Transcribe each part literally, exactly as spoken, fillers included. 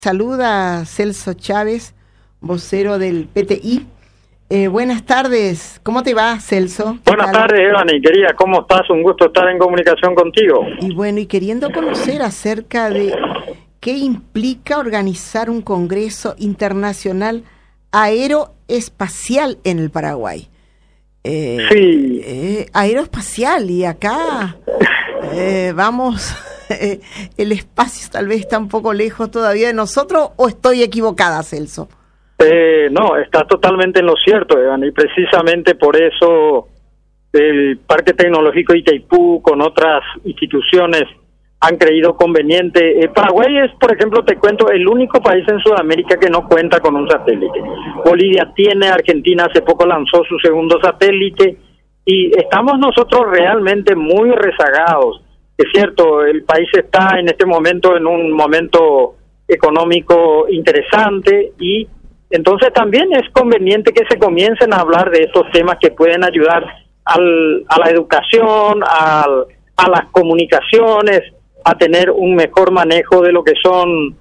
Saluda Celso Chávez, vocero del P T I. Eh, buenas tardes, ¿cómo te va, Celso? Buenas tardes, Evani, querida, ¿cómo estás? Un gusto estar en comunicación contigo. Y bueno, y queriendo conocer acerca de qué implica organizar un congreso internacional aeroespacial en el Paraguay. Eh, sí. Eh, aeroespacial, y acá eh, vamos... el espacio tal vez está un poco lejos todavía de nosotros, ¿o estoy equivocada, Celso? Eh, no, está totalmente en lo cierto, Evan, y precisamente por eso el Parque Tecnológico Itaipú con otras instituciones han creído conveniente. Eh, Paraguay es, por ejemplo, te cuento, el único país en Sudamérica que no cuenta con un satélite. Bolivia tiene, Argentina hace poco lanzó su segundo satélite, y estamos nosotros realmente muy rezagados. Es cierto, el país está en este momento en un momento económico interesante, y entonces también es conveniente que se comiencen a hablar de estos temas que pueden ayudar al, a la educación, al, a las comunicaciones, a tener un mejor manejo de lo que son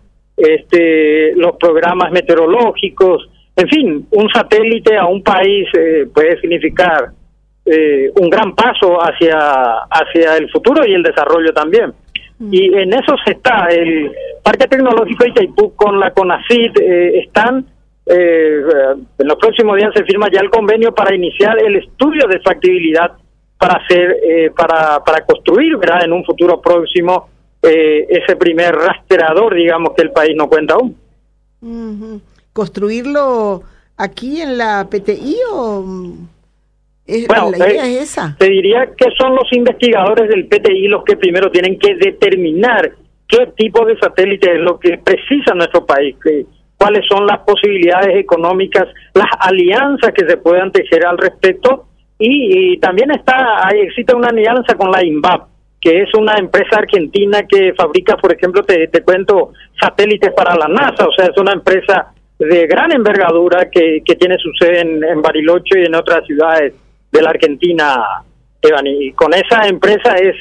este, los programas meteorológicos. En fin, un satélite a un país eh, puede significar Eh, un gran paso hacia hacia el futuro y el desarrollo también. Mm. Y en eso se está. El Parque Tecnológico de Itaipú con la CONACYT eh, están, eh, en los próximos días se firma ya el convenio para iniciar el estudio de factibilidad para hacer, eh, para, para construir, ¿verdad?, en un futuro próximo eh, ese primer rastreador, digamos, que el país no cuenta aún. Mm-hmm. ¿Construirlo aquí en la P T I o...? Es, bueno, la idea eh, es esa. Te diría que son los investigadores del P T I los que primero tienen que determinar qué tipo de satélite es lo que precisa nuestro país, que, cuáles son las posibilidades económicas, las alianzas que se puedan tejer al respecto, y, y también está hay, existe una alianza con la INVAP, que es una empresa argentina que fabrica, por ejemplo, te, te cuento, satélites para la NASA. O sea, es una empresa de gran envergadura que, que tiene su sede en, en Bariloche y en otras ciudades de la Argentina, Evan, y con esa empresa es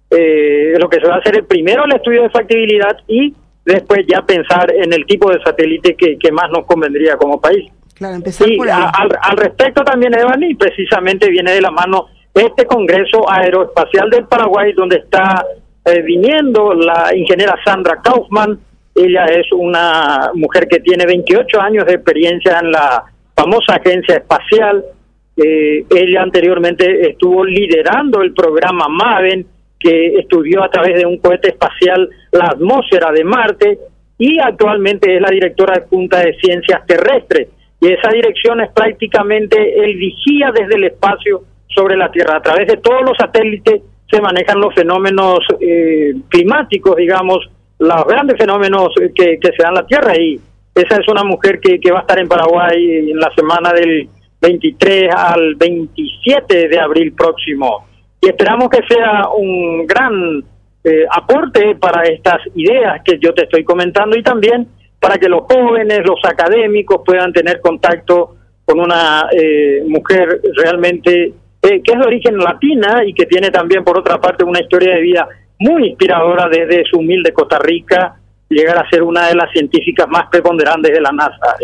eh, lo que se va a hacer el primero el estudio de factibilidad, y después ya pensar en el tipo de satélite que, que más nos convendría como país. Claro, empezar y por ahí. A, al, al respecto también, Evan, y precisamente viene de la mano este Congreso Aeroespacial del Paraguay, donde está eh, viniendo la ingeniera Sandra Kaufman. Ella es una mujer que tiene veintiocho años de experiencia en la famosa agencia espacial. Eh, ella anteriormente estuvo liderando el programa MAVEN, que estudió a través de un cohete espacial la atmósfera de Marte, y actualmente es la directora adjunta de Ciencias Terrestres, y esa dirección es prácticamente el vigía desde el espacio sobre la Tierra. A través de todos los satélites se manejan los fenómenos eh, climáticos, digamos, los grandes fenómenos que, que se dan en la Tierra, y esa es una mujer que, que va a estar en Paraguay en la semana del veintitrés al veintisiete de abril próximo, y esperamos que sea un gran eh, aporte para estas ideas que yo te estoy comentando, y también para que los jóvenes, los académicos puedan tener contacto con una eh, mujer realmente eh, que es de origen latina y que tiene también, por otra parte, una historia de vida muy inspiradora desde su humilde Costa Rica, llegar a ser una de las científicas más preponderantes de la NASA.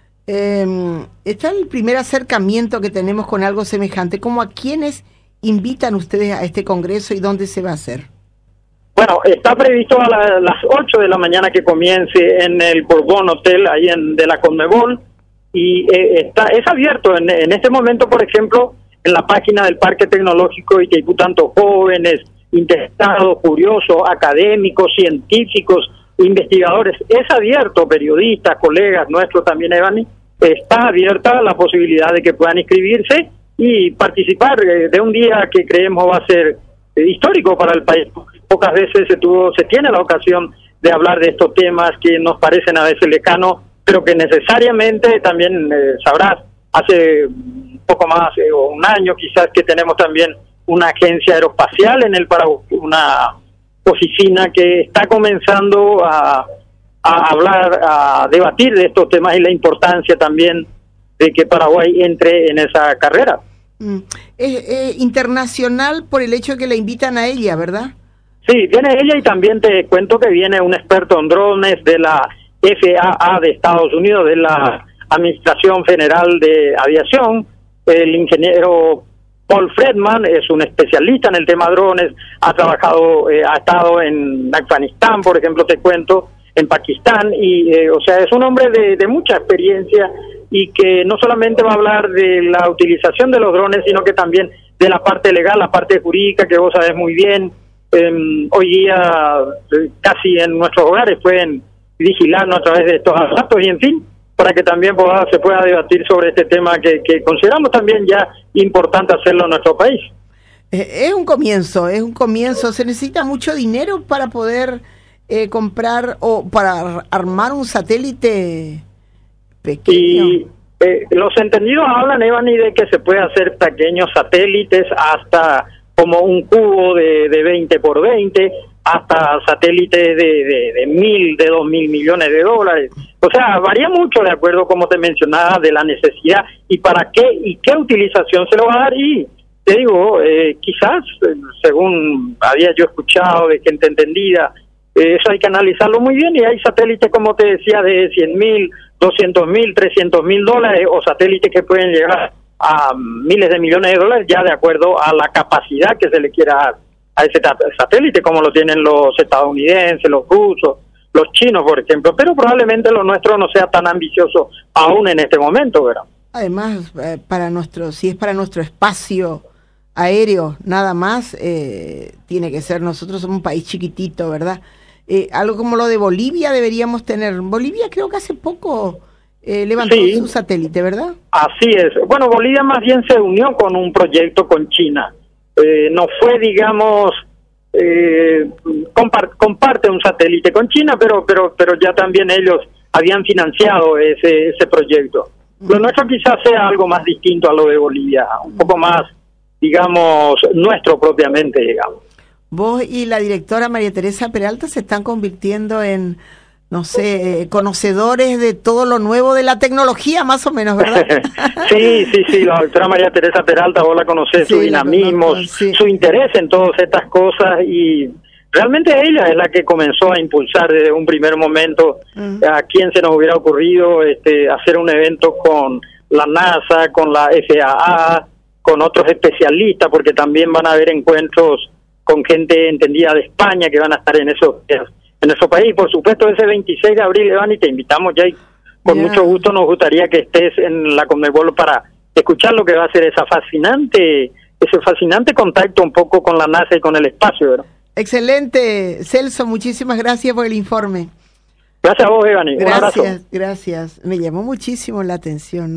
Eh, está el primer acercamiento que tenemos con algo semejante. ¿Cómo a quiénes invitan ustedes a este congreso y dónde se va a hacer? Bueno, está previsto a la, las ocho de la mañana que comience en el Bourbon Hotel, ahí en de la Conmebol, y eh, está es abierto en, en este momento, por ejemplo, en la página del Parque Tecnológico Itaipú, tanto jóvenes, interesados, curiosos, académicos, científicos, investigadores, es abierto, periodistas, colegas nuestros también, Evani, está abierta la posibilidad de que puedan inscribirse y participar eh, de un día que creemos va a ser eh, histórico para el país. Pocas veces se tuvo, se tiene la ocasión de hablar de estos temas que nos parecen a veces lejanos, pero que necesariamente también eh, sabrás, hace un poco más, eh, o un año quizás, que tenemos también una agencia aeroespacial en el Paraguay, una oficina que está comenzando a, a hablar, a debatir de estos temas y la importancia también de que Paraguay entre en esa carrera. Mm. Es eh, internacional por el hecho de que la invitan a ella, ¿verdad? Sí, viene ella, y también te cuento que viene un experto en drones de la F A A de Estados Unidos, de la Administración Federal de Aviación. El ingeniero Paul Friedman es un especialista en el tema drones, ha trabajado, eh, ha estado en Afganistán, por ejemplo, te cuento, en Pakistán, y eh, o sea, es un hombre de, de mucha experiencia y que no solamente va a hablar de la utilización de los drones, sino que también de la parte legal, la parte jurídica, que vos sabés muy bien. Eh, hoy día eh, casi en nuestros hogares pueden vigilarnos a través de estos aparatos y en fin, para que también pueda, se pueda debatir sobre este tema que, que consideramos también ya importante hacerlo en nuestro país. Eh, es un comienzo, es un comienzo. Se necesita mucho dinero para poder eh, comprar o para armar un satélite pequeño. Y eh, los entendidos hablan, Evany, de que se puede hacer pequeños satélites hasta como un cubo de, de veinte por veinte, hasta satélites de, de, de mil, de dos mil millones de dólares. O sea, varía mucho de acuerdo, como te mencionaba, de la necesidad y para qué y qué utilización se lo va a dar. Y te digo, eh, quizás, según había yo escuchado de gente entendida, eh, eso hay que analizarlo muy bien, y hay satélites, como te decía, de cien mil, doscientos mil, trescientos mil dólares, o satélites que pueden llegar a miles de millones de dólares, ya de acuerdo a la capacidad que se le quiera dar a ese satélite, como lo tienen los estadounidenses, los rusos, los chinos, por ejemplo, pero probablemente lo nuestro no sea tan ambicioso aún en este momento, ¿verdad? Además, eh, para nuestro, si es para nuestro espacio aéreo, nada más, eh, tiene que ser, nosotros somos un país chiquitito, ¿verdad? Eh, algo como lo de Bolivia deberíamos tener. Bolivia creo que hace poco eh, levantó sí. su satélite, ¿verdad? Así es. Bueno, Bolivia más bien se unió con un proyecto con China. Eh, no fue, digamos, eh, compart, comparte un satélite con China, pero pero pero ya también ellos habían financiado ese ese proyecto. Lo nuestro quizás sea algo más distinto a lo de Bolivia, un poco más, digamos, nuestro propiamente, digamos. Vos y la directora María Teresa Peralta se están convirtiendo en, no sé, conocedores de todo lo nuevo de la tecnología, más o menos, ¿verdad? sí, sí, sí, la doctora María Teresa Peralta, vos la conocés, sí, su dinamismo, conozco, sí. su interés en todas estas cosas, y realmente ella es la que comenzó a impulsar desde un primer momento. Uh-huh. A quién se nos hubiera ocurrido este, hacer un evento con la NASA, con la F A A, con otros especialistas, porque también van a haber encuentros con gente entendida de España que van a estar en eso, en nuestro país. Por supuesto, ese veintiséis de abril, Evany, te invitamos ya, y con yeah. mucho gusto nos gustaría que estés en la Conmebol para escuchar lo que va a ser esa fascinante, ese fascinante contacto un poco con la NASA y con el espacio, ¿verdad? Excelente, Celso, muchísimas gracias por el informe. Gracias a vos, Evany. Gracias, gracias. Me llamó muchísimo la atención.